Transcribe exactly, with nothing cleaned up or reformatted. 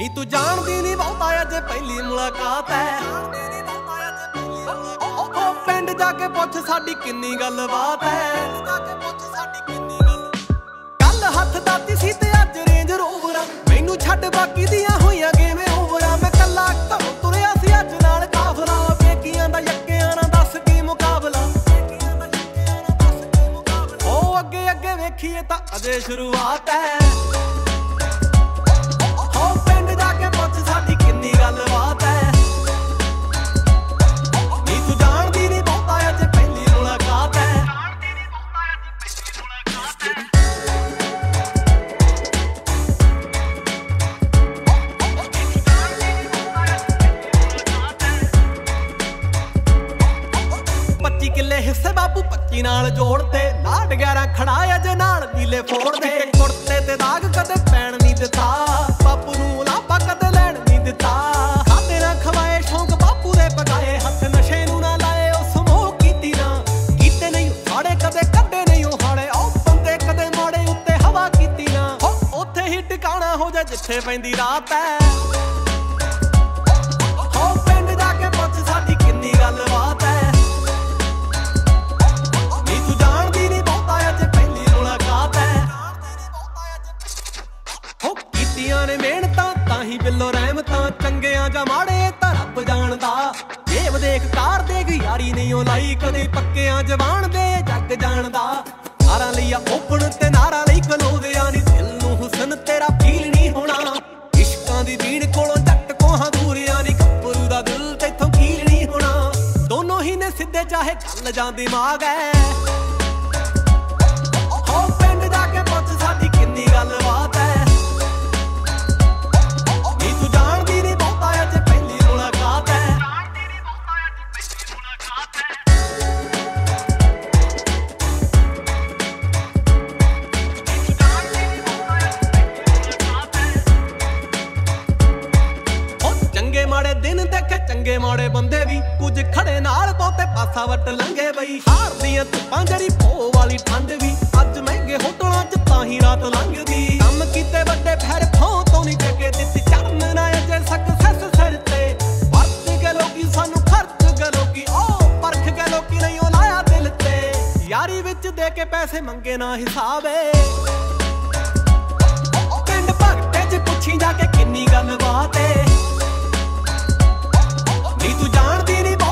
ਨੀ ਤੂੰ ਜਾਣਦੀ ਨੀ ਬਹੁਤਾ ਅਜੇ ਪਹਿਲੀ ਮੁਲਾਕਾਤ ਐ। ਉਹ ਪਿੰਡ ਜਾ ਕੇ ਪੁੱਛ ਸਾਡੀ ਕਿੰਨੀ ਗੱਲਬਾਤ ਐ। ਕੱਲ ਹੱਥ ਦਾਤੀ ਸੀ ਤੇ ਅੱਜ ਰੇਂਜ ਰੋਵਰਾਂ, ਮੈਨੂੰ ਛੱਡ ਬਾਕੀ ਦੀਆਂ ਹੋਈਆਂ ਕਿਵੇਂ ਓਵਰਾਂ। ਮੈਂ ਕੱਲਾ ਘਰੋਂ ਤੁਰਿਆ ਸੀ ਅੱਜ ਨਾਲ ਕਾਫਲਾ, ਵੇਖੀਆਂ ਦਾ ਯੱਕਿਆਂ ਨਾਲ ਦੱਸ ਕੀ ਮੁਕਾਬਲਾ। ਉਹ ਅੱਗੇ ਅੱਗੇ ਵੇਖੀਏ ਤਾਂ ਅਜੇ ਸ਼ੁਰੂਆਤ ਐ। ਕਿੱਲੇ ਹਿੱਸੇ ਬਾਪੂ ਪੱਚੀ ਨਾਲ ਜੋੜਤੇ, ਲਾਡ ਗਿਆਰਾਂ ਖੜਾ ਅਜੇ ਨਾਲ ਨੀਲੇ ਫੋੜਦੇ। ਕੁੜਤੇ ਤੇ ਦਾਗ ਕਦੇ ਪੈਣ ਨਹੀਂ ਦਿੱਤਾ, ਬਾਪੂ ਨੂੰ ਲਾਪਾ ਕਦੇ ਲੈਣ ਨਹੀਂ ਦਿੱਤਾ। ਖਾਤੇ ਨਾ ਖਵਾਏ ਸ਼ੌਂਕ ਬਾਪੂ ਦੇ ਪਕਾਏ, ਹੱਥ ਨਸ਼ੇ ਨੂੰ ਨਾ ਲਾਏ ਉਸ ਮੋਹ ਕੀਤੀ ਨਾ। ਕੀਤੇ ਨਹੀਂ ਹਾੜੇ ਕਦੇ ਕੱਢੇ ਨਹੀਂ ਉਹ ਹਾੜੇ, ਉਹ ਬੰਦੇ ਕਦੇ ਮਾੜੇ ਉੱਤੇ ਹਵਾ ਕੀਤੀ ਨਾ। ਉੱਥੇ ਹੀ ਟਿਕਾਣਾ ਹੋ ਜਾ ਜਿੱਥੇ ਪੈਂਦੀ ਰਾਤ ਐ। ਹੋ ਪਿੰਡ ਜਾ ਕੇ ਪੁੱਛ ਸਾਡੀ ਕਿੰਨੀ ਗੱਲਬਾਤ ਐ। ਨੇ ਮਿਹਨਤਾਂ ਤਾਂ ਹੀ ਬਿੱਲੋ ਰਹਿਮਤਾਂ, ਚੰਗਿਆਂ ਜਾਂ ਮਾੜੇ ਤਾਂ ਰੱਬ ਜਾਣਦਾ। ਜੇਬ ਦੇਖ ਕਾਰ ਦੇਖ ਯਾਰੀ ਨਹੀਂ ਉਹ ਲਾਈ, ਕਦੇ ਪੱਕਿਆਂ ਜਵਾਨ ਦੇ ਜੱਗ ਜਾਣਦਾ। ਨਾਰਾਂ ਲਈ ਆ ਓਪਨ ਤੇ ਨਾਰਾਂ ਲਈ ਕਲੋਦਿਆਂ ਨੀ, ਦਿਲ ਨੂੰ ਹੁਸਨ ਤੇਰਾ ਫੀਲ ਨਹੀਂ ਹੋਣਾ। ਇਸ਼ਕਾਂ ਦੀ ਬੀੜ ਕੋਲੋਂ ਜੱਟ ਕੋਹਾਂ ਦੂਰਿਆਂ ਨੀ, ਗੱਭਰੂ ਦਾ ਦਿਲ ਤੇਥੋਂ ਕੀਲ ਨਹੀਂ ਹੋਣਾ। ਦੋਨੋਂ ਹੀ ਨੇ ਸਿੱਧੇ ਚਾਹੇ ਚੱਲ ਜਾਂ ਦਿਮਾਗ ਐ। ਹੋ ਪਿੰਡ ਜਾ ਕੇ ਪੁੱਛ ਸਾਡੀ ਕਿੰਨੀ ਗੱਲਬਾਤ ਐ। ਚੰਗੇ ਮਾੜੇ ਦਿਨ ਦੇਖੇ ਚੰਗੇ ਮਾੜੇ ਬੰਦੇ ਵੀ, ਕੁਝ ਖੜੇ ਨਾਲ ਬਹੁਤੇ ਪਾਸਾ ਵੱਟ ਲੰਘੇ ਬਈ। ਹਾਰ ਦੀਆਂ ਧੁੱਪਾਂ ਜਰੀ ਪੋ ਵਾਲੀ ਠੰਡ ਵੀ, ਅੱਜ ਮਹਿੰਗੇ ਹੋਟਲਾਂ ਚ ਤਾਂ ਹੀ ਰਾਤ ਲੰਘਦੀ। ਕੰਮ ਕੀਤੇ ਵੱਡੇ ਫੇਰ ਫੋਂ ਤੋਂ ਨਹੀਂ ਟਕੇ ਦਿੱਤੀ, ਚੜਨ ਨਾ ਅਜੇ ਸਕਸੈਸ ਸਿਰ ਤੇ। ਵਰਤ ਕੇ ਲੋਕੀ ਸਾਨੂੰ ਖਰਚ ਕੇ ਲੋਕੀ, ਉਹ ਪਰਖ ਕੇ ਲੋਕੀ ਨਹੀਂ ਉਹ ਲਾਇਆ ਦਿਲ ਤੇ। ਯਾਰੀ ਵਿੱਚ ਦੇ ਕੇ ਪੈਸੇ ਮੰਗੇ ਨਾ ਹਿਸਾਬ ਏ। ਪਿੰਡ ਭਗਤੇ ਚ ਪੁੱਛੀ ਜਾ ਕੇ ਕਿੰਨੀ ਗੱਲਬਾਤ ਏ। ਨੀ ਤੂੰ ਜਾਣਦੀ ਨੀ